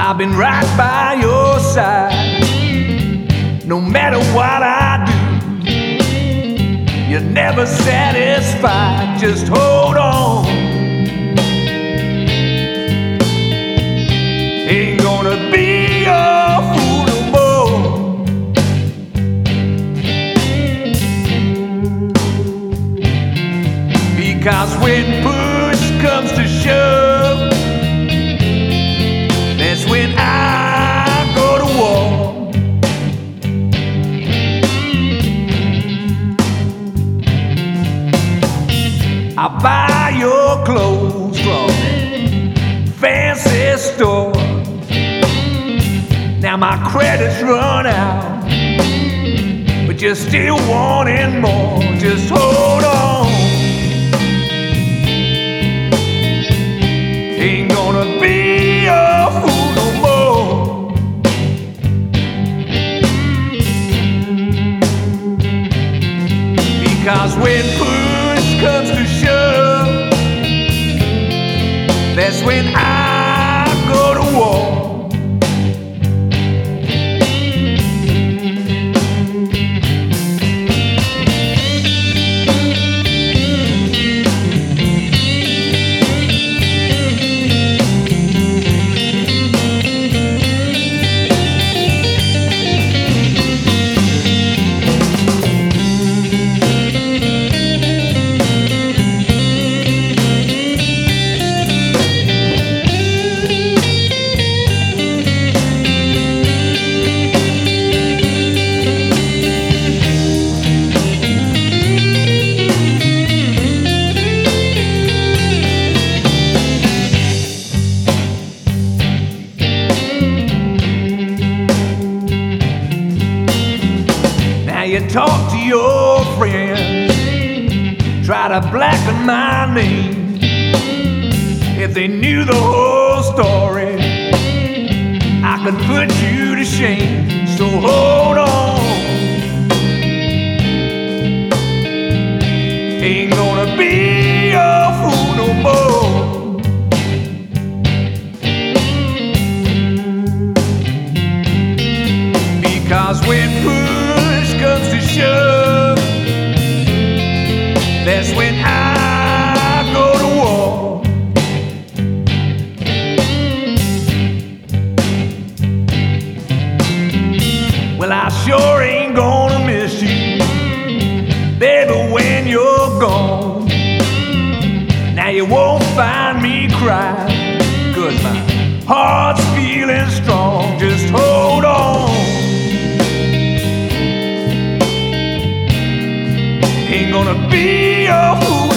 I've been right by your side. No matter what I do, you're never satisfied. Just hold on. Ain't gonna be your fool no more. Because when push comes to shove, that's when I go to war. I buy your clothes from a fancy store. Now my credit's run out, but you're still wanting more. Just hold on. Ain't gonna be a fool no more. Because when push comes to shove, that's when I go to war. You talk to your friends, try to blacken my name. If they knew the whole story, I could put you to shame. So hold on. Ain't gonna be a fool no more. Because when push comes to shove, that's when I go to war. Well, I sure ain't gonna miss you, baby, when you're gone. Now you won't find me crying, 'cause my heart's feeling strong. Just hold on. Ain't gonna be a fool